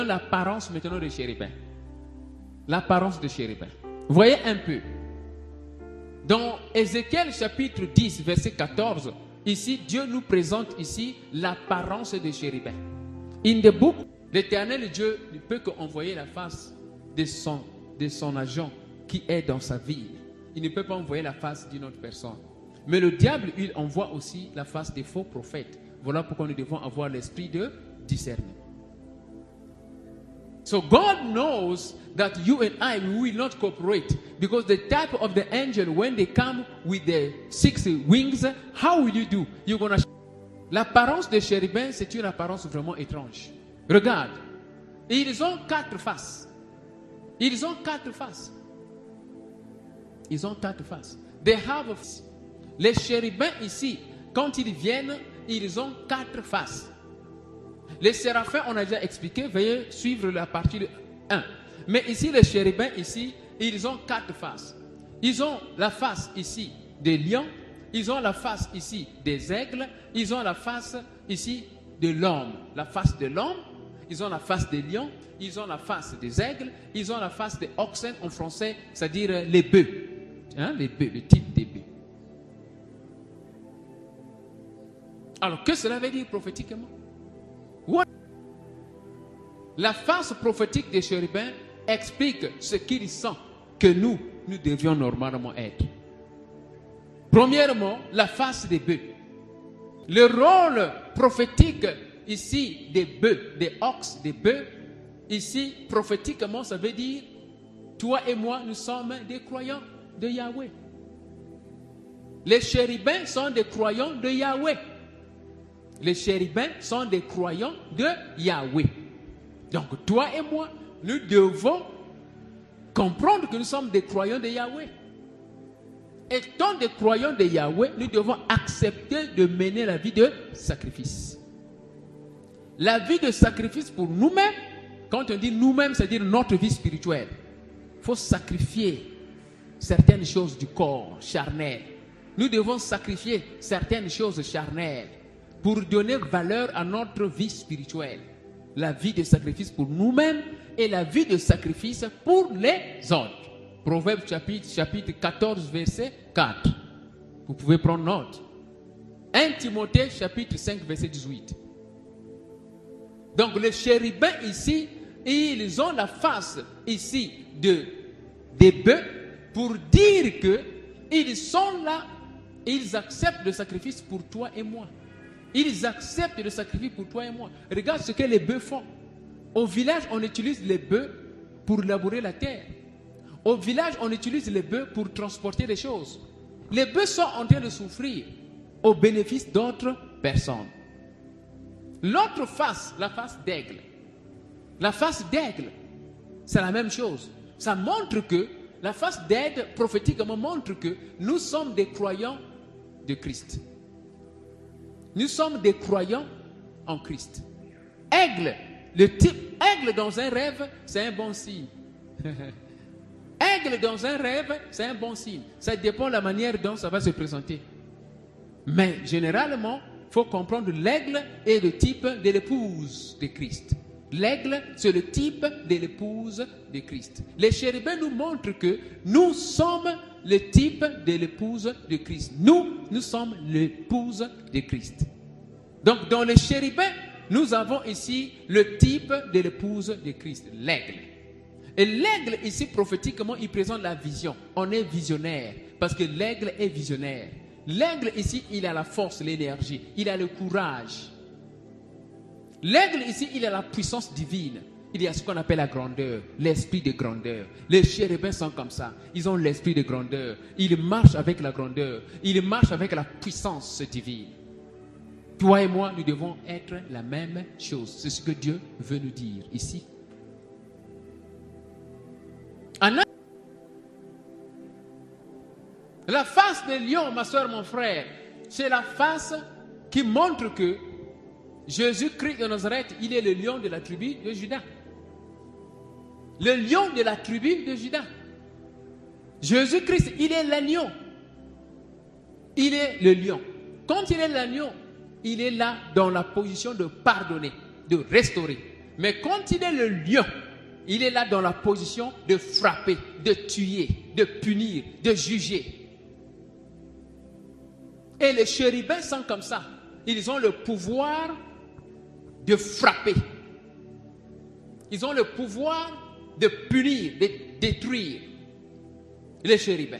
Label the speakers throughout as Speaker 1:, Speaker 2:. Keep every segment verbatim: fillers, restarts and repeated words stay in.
Speaker 1: l'apparence maintenant de chérubin. L'apparence de chérubin. Voyez un peu. Dans Ézéchiel chapitre dix, verset quatorze, ici, Dieu nous présente ici l'apparence de chérubin. In the book, l'Éternel Dieu ne peut qu'envoyer la face de son, de son agent qui est dans sa ville. Il ne peut pas envoyer la face d'une autre personne. Mais le diable, il envoie aussi la face des faux prophètes. Voilà pourquoi nous devons avoir l'esprit de discernement. So God knows that you and I will not cooperate because the type of the angel, when they come with the six wings, how will you do? You're gonna... L'apparence des chérubins, c'est une apparence vraiment étrange. Regarde, ils ont quatre faces. Ils ont quatre faces. Ils ont quatre faces. They have a... Les chérubins ici, quand ils viennent, ils ont quatre faces. Les séraphins, on a déjà expliqué, veuillez suivre la partie de un. Mais ici, les chérubins, ici, ils ont quatre faces. Ils ont la face ici des lions, ils ont la face ici des aigles, ils ont la face ici de l'homme. La face de l'homme, ils ont la face des lions, ils ont la face des aigles, ils ont la face des oxen en français, c'est-à-dire les bœufs. Hein, les bœufs, le type des bœufs. Alors, que cela veut dire prophétiquement? What? La face prophétique des chérubins explique ce qu'ils sentent que nous, nous devions normalement être. Premièrement, la face des bœufs. Le rôle prophétique ici des bœufs, des ox, des bœufs, ici prophétiquement, ça veut dire toi et moi, nous sommes des croyants de Yahweh. Les chérubins sont des croyants de Yahweh. Les chérubins sont des croyants de Yahweh. Donc, toi et moi, nous devons comprendre que nous sommes des croyants de Yahweh. Étant des croyants de Yahweh, nous devons accepter de mener la vie de sacrifice. La vie de sacrifice pour nous-mêmes, quand on dit nous-mêmes, c'est-à-dire notre vie spirituelle. Il faut sacrifier certaines choses du corps charnel. Nous devons sacrifier certaines choses charnelles pour donner valeur à notre vie spirituelle. La vie de sacrifice pour nous-mêmes et la vie de sacrifice pour les autres. Proverbe chapitre, chapitre quatorze, verset quatre. Vous pouvez prendre note. un Timothée chapitre cinq, verset dix-huit. Donc les chérubins ici, ils ont la face ici de, des bœufs pour dire qu'ils sont là, ils acceptent le sacrifice pour toi et moi. Ils acceptent le sacrifice pour toi et moi. Regarde ce que les bœufs font. Au village, on utilise les bœufs pour labourer la terre. Au village, on utilise les bœufs pour transporter les choses. Les bœufs sont en train de souffrir au bénéfice d'autres personnes. L'autre face, la face d'aigle. La face d'aigle, c'est la même chose. Ça montre que, la face d'aigle, prophétiquement, montre que nous sommes des croyants de Christ. Nous sommes des croyants en Christ. Aigle, le type aigle dans un rêve, c'est un bon signe. Aigle dans un rêve, c'est un bon signe. Ça dépend de la manière dont ça va se présenter. Mais généralement, il faut comprendre l'aigle est le type de l'épouse de Christ. L'aigle, c'est le type de l'épouse de Christ. Les chérubins nous montrent que nous sommes le type de l'épouse de Christ. Nous, nous sommes l'épouse de Christ. Donc, dans les chérubins, nous avons ici le type de l'épouse de Christ, l'aigle. Et l'aigle, ici, prophétiquement, il présente la vision. On est visionnaire, parce que l'aigle est visionnaire. L'aigle, ici, il a la force, l'énergie, il a le courage. L'aigle, ici, il a la puissance divine. Il y a ce qu'on appelle la grandeur, l'esprit de grandeur. Les chérubins sont comme ça. Ils ont l'esprit de grandeur. Ils marchent avec la grandeur. Ils marchent avec la puissance divine. Toi et moi, nous devons être la même chose. C'est ce que Dieu veut nous dire ici. La face de lion, ma soeur, mon frère, c'est la face qui montre que Jésus-Christ de Nazareth, il est le lion de la tribu de Juda. Le lion de la tribu de Juda. Jésus-Christ, il est l'agneau. Il est le lion. Quand il est l'agneau, il est là dans la position de pardonner, de restaurer. Mais quand il est le lion, il est là dans la position de frapper, de tuer, de punir, de juger. Et les chérubins sont comme ça. Ils ont le pouvoir de frapper. Ils ont le pouvoir de punir, de détruire. Les chérubins.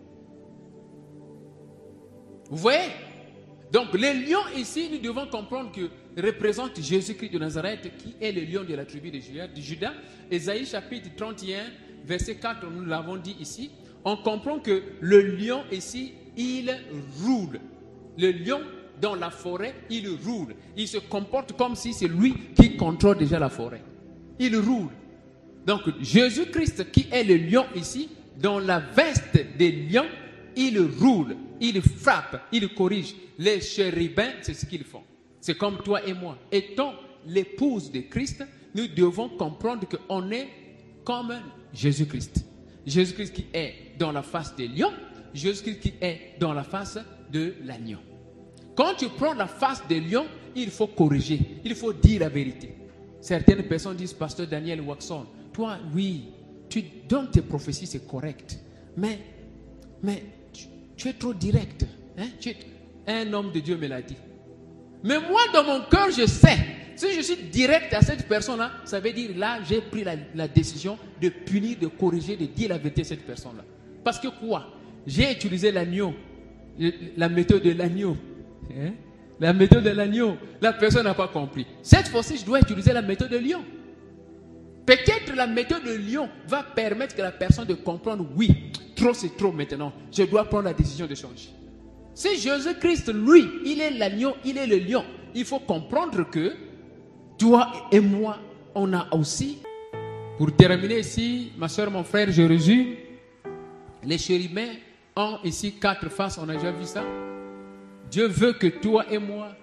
Speaker 1: Vous voyez? Donc les lions ici, nous devons comprendre que représente Jésus-Christ de Nazareth, qui est le lion de la tribu de Juda. Ésaïe chapitre trente et un, verset quatre, nous l'avons dit ici. On comprend que le lion ici, il roule. Le lion dans la forêt, il roule. Il se comporte comme si c'est lui qui contrôle déjà la forêt. Il roule. Donc Jésus-Christ qui est le lion ici, dans la veste des lions, il roule, il frappe, il corrige. Les chérubins, c'est ce qu'ils font. C'est comme toi et moi. Étant l'épouse de Christ, nous devons comprendre qu'on est comme Jésus-Christ. Jésus-Christ qui est dans la face des lions, Jésus-Christ qui est dans la face de l'agneau. Quand tu prends la face des lions, il faut corriger, il faut dire la vérité. Certaines personnes disent, Pasteur Daniel Waxon, toi, oui, tu donnes tes prophéties, c'est correct. Mais, mais tu, tu es trop direct. Hein? Tu es, un homme de Dieu me l'a dit. Mais moi, dans mon cœur, je sais. Si je suis direct à cette personne-là, ça veut dire là, j'ai pris la, la décision de punir, de corriger, de dire la vérité à cette personne-là. Parce que quoi? J'ai utilisé l'agneau, la méthode de l'agneau. Hein? La méthode de l'agneau. La personne n'a pas compris. Cette fois-ci, je dois utiliser la méthode de lion. Peut-être la méthode de lion va permettre que la personne de comprendre, oui, trop c'est trop maintenant. Je dois prendre la décision de changer. Si Jésus-Christ, lui, il est l'agneau, il est le lion, il faut comprendre que toi et moi, on a aussi, pour terminer ici, ma soeur, mon frère, je résume, les chérubins ont ici quatre faces, on a déjà vu ça. Dieu veut que toi et moi,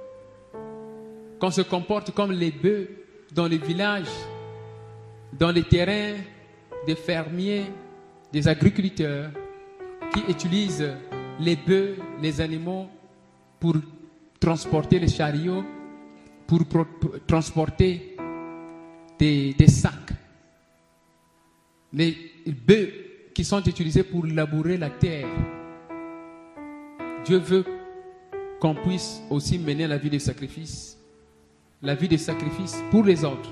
Speaker 1: qu'on se comporte comme les bœufs dans les villages, dans les terrains des fermiers, des agriculteurs qui utilisent les bœufs, les animaux pour transporter les chariots, pour, pour, pour transporter des, des sacs. Les bœufs qui sont utilisés pour labourer la terre. Dieu veut qu'on puisse aussi mener la vie de sacrifice, la vie de sacrifice pour les autres.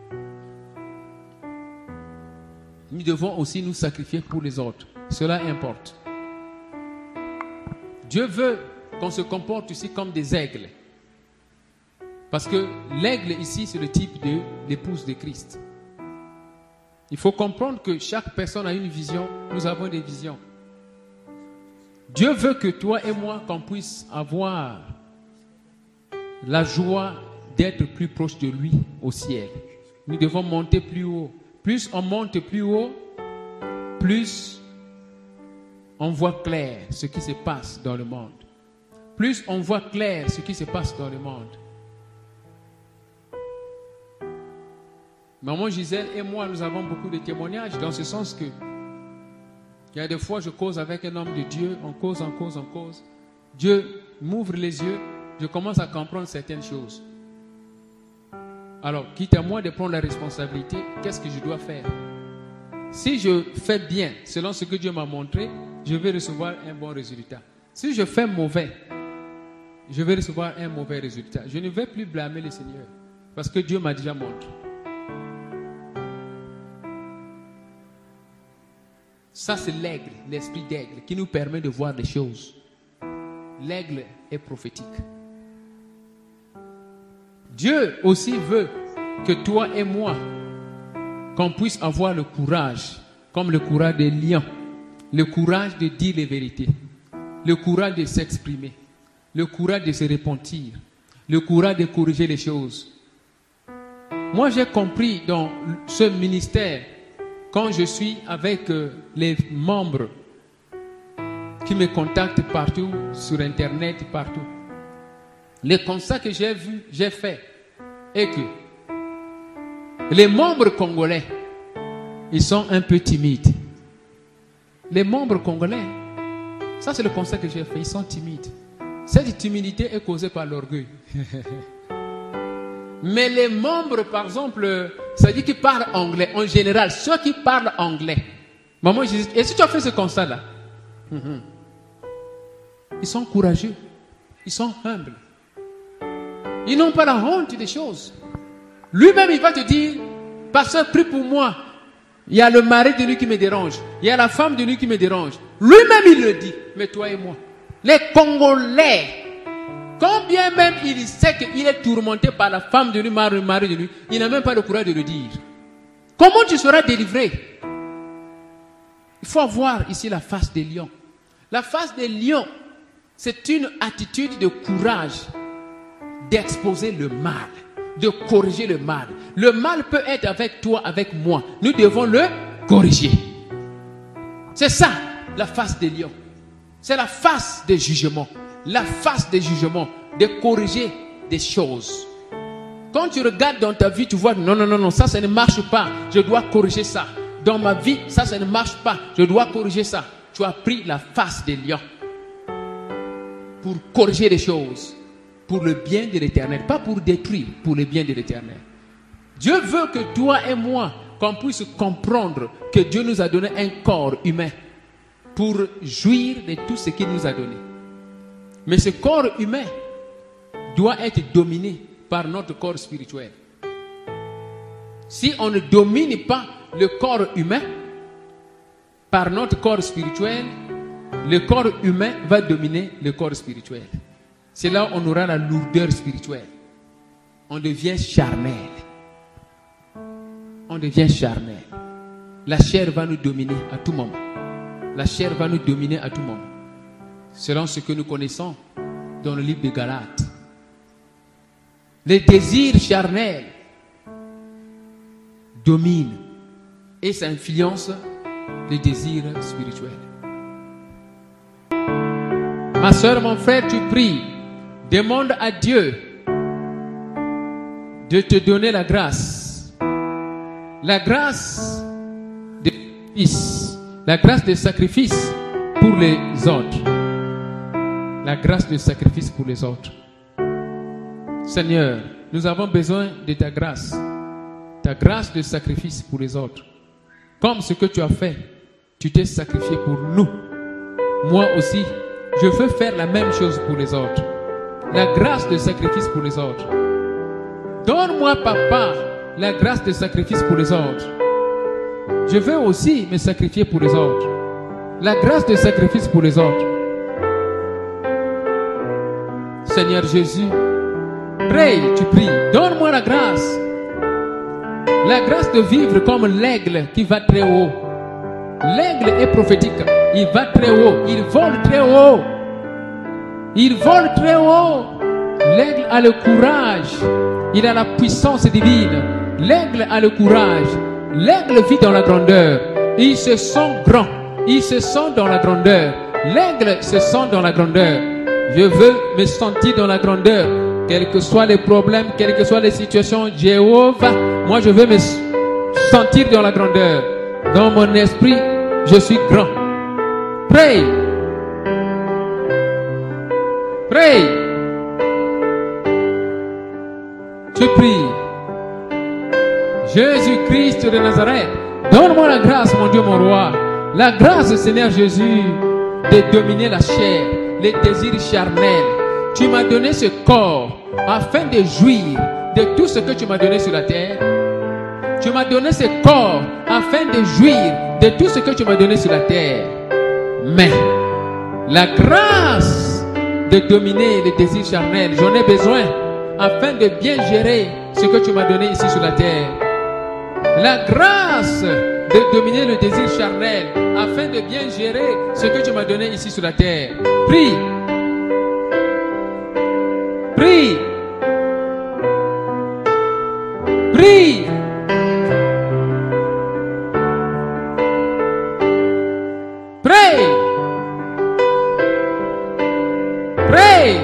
Speaker 1: Nous devons aussi nous sacrifier pour les autres. Cela importe. Dieu veut qu'on se comporte ici comme des aigles. Parce que l'aigle ici, c'est le type de l'épouse de Christ. Il faut comprendre que chaque personne a une vision. Nous avons des visions. Dieu veut que toi et moi, qu'on puisse avoir la joie d'être plus proche de lui au ciel. Nous devons monter plus haut. Plus on monte plus haut, plus on voit clair ce qui se passe dans le monde. Plus on voit clair ce qui se passe dans le monde. Maman Gisèle et moi, nous avons beaucoup de témoignages dans ce sens que il y a des fois, je cause avec un homme de Dieu, on cause, on cause, on cause. Dieu m'ouvre les yeux, je commence à comprendre certaines choses. Alors, quitte à moi de prendre la responsabilité, qu'est-ce que je dois faire? Si je fais bien, selon ce que Dieu m'a montré, je vais recevoir un bon résultat. Si je fais mauvais, je vais recevoir un mauvais résultat. Je ne vais plus blâmer le Seigneur, parce que Dieu m'a déjà montré. Ça, c'est l'aigle, l'esprit d'aigle, qui nous permet de voir les choses. L'aigle est prophétique. Dieu aussi veut que toi et moi, qu'on puisse avoir le courage, comme le courage des lions, le courage de dire les vérités, le courage de s'exprimer, le courage de se repentir, le courage de corriger les choses. Moi, j'ai compris dans ce ministère, quand je suis avec euh, les membres qui me contactent partout, sur Internet, partout, le constat que j'ai vu, j'ai fait, est que les membres congolais, ils sont un peu timides. Les membres congolais, ça c'est le constat que j'ai fait, ils sont timides. Cette timidité est causée par l'orgueil. Mais les membres, par exemple, ça dit qu'ils parlent anglais. En général, ceux qui parlent anglais. Maman, je dis, est-ce que tu as fait ce constat-là? Mm-hmm. Ils sont courageux. Ils sont humbles. Ils n'ont pas la honte des choses. Lui-même, il va te dire, pasteur, prie pour moi. Il y a le mari de lui qui me dérange. Il y a la femme de lui qui me dérange. Lui-même, il le dit. Mais toi et moi. Les Congolais, quand bien même il sait qu'il est tourmenté par la femme de lui, le mari de lui, il n'a même pas le courage de le dire. Comment tu seras délivré? Il faut avoir ici la face des lions. La face des lions, c'est une attitude de courage d'exposer le mal, de corriger le mal. Le mal peut être avec toi, avec moi. Nous devons le corriger. C'est ça, la face des lions. C'est la face des jugements. La face des jugements, de corriger des choses. Quand tu regardes dans ta vie, tu vois, non, non, non, non, ça, ça ne marche pas. Je dois corriger ça. Dans ma vie, ça, ça ne marche pas. Je dois corriger ça. Tu as pris la face des lions pour corriger les choses, pour le bien de l'Éternel, pas pour détruire, pour le bien de l'Éternel. Dieu veut que toi et moi, qu'on puisse comprendre que Dieu nous a donné un corps humain pour jouir de tout ce qu'il nous a donné. Mais ce corps humain doit être dominé par notre corps spirituel. Si on ne domine pas le corps humain par notre corps spirituel, le corps humain va dominer le corps spirituel. C'est là où on aura la lourdeur spirituelle. On devient charnel. On devient charnel. La chair va nous dominer à tout moment. La chair va nous dominer à tout moment. Selon ce que nous connaissons dans le livre de Galates. Les désirs charnels dominent et ça influence les désirs spirituels. Ma soeur, mon frère, tu pries. Demande à Dieu de te donner la grâce. La grâce de sacrifice. La grâce de sacrifice pour les autres. La grâce de sacrifice pour les autres. Seigneur, nous avons besoin de ta grâce. Ta grâce de sacrifice pour les autres. Comme ce que tu as fait, tu t'es sacrifié pour nous. Moi aussi, je veux faire la même chose pour les autres. La grâce de sacrifice pour les autres. Donne-moi, Papa, la grâce de sacrifice pour les autres. Je veux aussi me sacrifier pour les autres. La grâce de sacrifice pour les autres. Seigneur Jésus, prie, tu pries. Donne-moi la grâce. La grâce de vivre comme l'aigle qui va très haut. L'aigle est prophétique. Il va très haut. Il vole très haut. Il vole très haut. L'aigle a le courage. Il a la puissance divine. L'aigle a le courage. L'aigle vit dans la grandeur. Il se sent grand. Il se sent dans la grandeur. L'aigle se sent dans la grandeur. Je veux me sentir dans la grandeur. Quels que soient les problèmes, quelles que soient les situations, Jéhovah, moi je veux me sentir dans la grandeur. Dans mon esprit, je suis grand. Prie. Prie. Je prie. Jésus-Christ de Nazareth, donne-moi la grâce, mon Dieu, mon roi. La grâce, Seigneur Jésus, de dominer la chair, les désirs charnels. Tu m'as donné ce corps afin de jouir de tout ce que tu m'as donné sur la terre. Tu m'as donné ce corps afin de jouir de tout ce que tu m'as donné sur la terre. Mais la grâce de dominer les désirs charnels, j'en ai besoin afin de bien gérer ce que tu m'as donné ici sur la terre. La grâce de dominer le désir charnel afin de bien gérer ce que tu m'as donné ici sur la terre. Prie. Prie. Prie. Prie. Prie.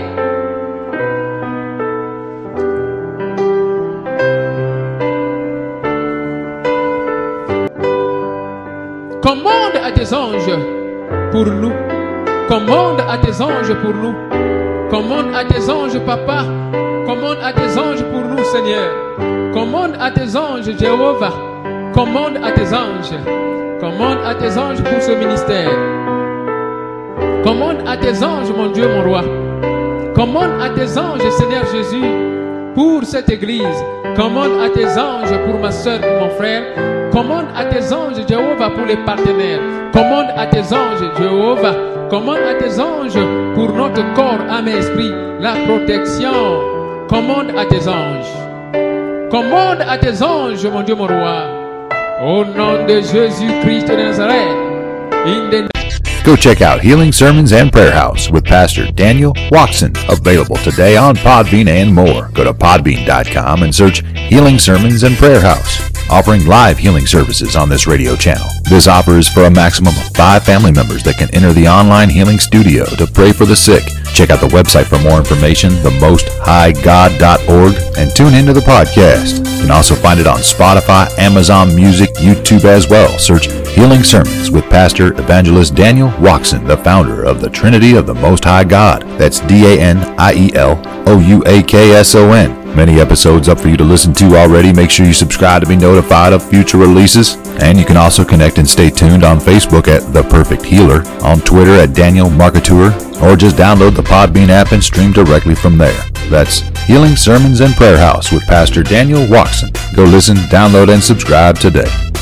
Speaker 1: Commande à tes anges pour nous. Commande à tes anges pour nous. Commande à tes anges, papa. Commande à tes anges pour nous, Seigneur. Commande à tes anges, Jéhovah. Commande à tes anges. Commande à tes anges pour ce ministère. Commande à tes anges, mon Dieu, mon roi. Commande à tes anges, Seigneur Jésus, pour cette église. Commande à tes anges pour ma soeur et mon frère. Commande à tes anges, Jéhovah, pour les partenaires. Commande à tes anges, Jéhovah. Commande à tes anges pour notre corps, âme et esprit, la protection. Commande à tes anges. Commande à tes anges, mon Dieu, mon roi. Au nom de Jésus-Christ de Nazareth. In the
Speaker 2: Go check out Healing Sermons and Prayer House with Pastor Daniel Watson, available today on Podbean and more. Go to podbean dot com and search Healing Sermons and Prayer House, offering live healing services on this radio channel. This offer is for a maximum of five family members that can enter the online healing studio to pray for the sick. Check out the website for more information, the most high god dot org, and tune into the podcast. You can also find it on Spotify, Amazon Music, YouTube as well. Search Healing Sermons with Pastor Evangelist Daniel Watson, the founder of the Trinity of the Most High God. That's D A N I E L O U A K S O N. Many episodes up for you to listen to already. Make sure you subscribe to be notified of future releases. And you can also connect and stay tuned on Facebook at The Perfect Healer, on Twitter at Daniel Marketeur, or just download the Podbean app and stream directly from there. That's Healing Sermons and Prayer House with Pastor Daniel Watson. Go listen, download, and subscribe today.